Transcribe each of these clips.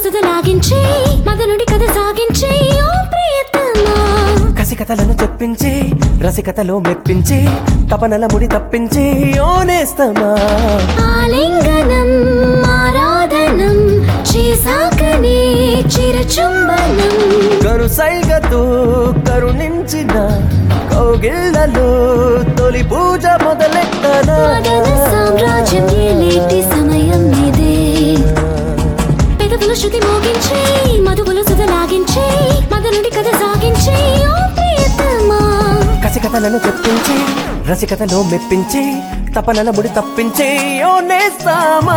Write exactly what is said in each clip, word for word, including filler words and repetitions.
సుధ లాగించి మదనుడి కథ సాగించి ఓ ప్రియతమా కసికథలను తెప్పించి రసికథలో మెప్పించి తపనల ముడి తప్పించి ఓ నేస్తమా ఆలింగనం ఆరాధనం చేసాకనే చిరచుంబనం కరు సైగతో కరుణించిన కౌగిళ్లలో తొలి పూజ మొదలెట్టనా మదన సామ్రాజ్యం ఏలేటి సమయం ఇదే పెదవుల శృతి మోగించి మధువుల సుధ లాగించి మదనుడి కథ సాగించి ఓ ప్రియతమా కసికథలను తెప్పించి రసికథలో మెప్పించి తపనల ముడి తప్పించి ఓ నేస్తామా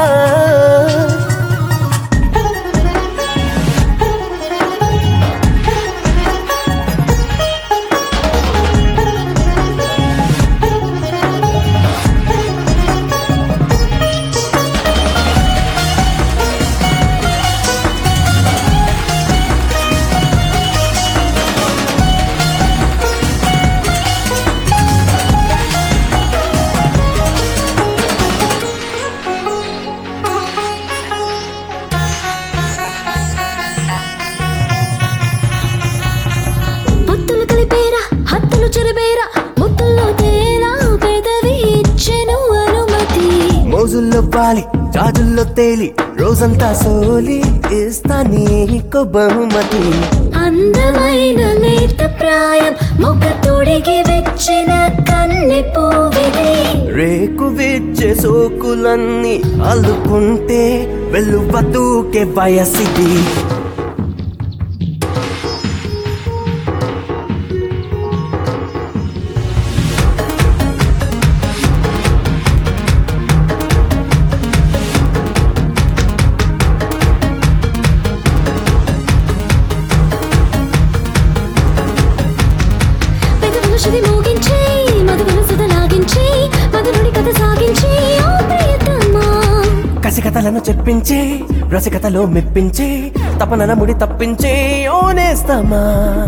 పొత్తులు కలిపేరా హత్తులు చెరబేరా ముత్తుల్లో తేరా పెదవి ఇచ్చెను అనుమతి మోజుల్లో పాలి జాజుల్లో తేలి రోజంతా సోలి ఇస్తా నీకు బహుమతి అందమైన లేత ప్రాయం మొగ్గ తొడిగి వెచ్చిన కన్నె పువ్విది రేకు విచ్చే సోకులన్నీ అల్లుకుంటే వెళ్ళు బతుకే వయసిది పెదవుల శృతి మోగించి మధువుల సుధ లాగించి మధురుడి కథ సాగించి ఓ ప్రియతమా కసికథలను చెప్పించి రసికథలో మెప్పించి తపనల ముడి తప్పించి ఓ నేస్తమా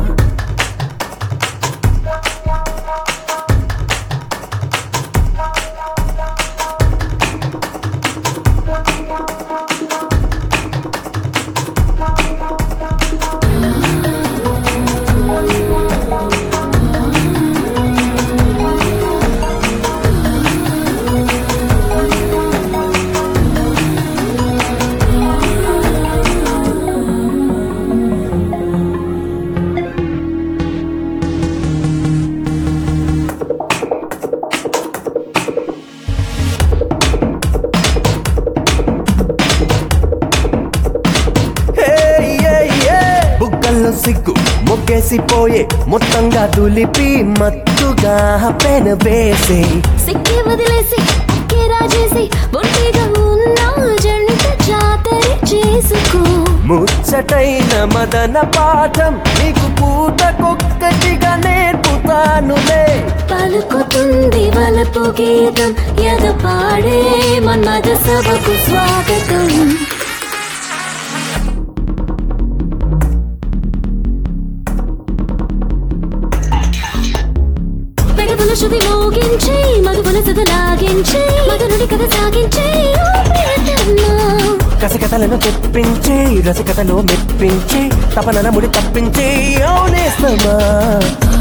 బుగ్గల్లో సిగ్గు మొగ్గేసిపోయే మొత్తంగా దులిపి మత్తుగా పెన వేసే సిక్కి వదిలేసి అక్కే రాజేసి ఒంటిగా ఉన్న జంట జాతర చేసుకో ముచ్చటైన మదన పాఠం నీకు పూటకొక్కటిగా నేర్పుతానులే పలుకుతుంది వలపు గీతం ఎద పాడే మన్మద సభకు స్వాగతం పెదవుల శృతి మోగించి మధువుల సుధ లాగించి మదనుడి కథ సాగించి ఓ ప్రియతమా కసికథలను తెప్పించి రసికథలో మెప్పించి తపనల ముడి తప్పించి ఓ నేస్తమా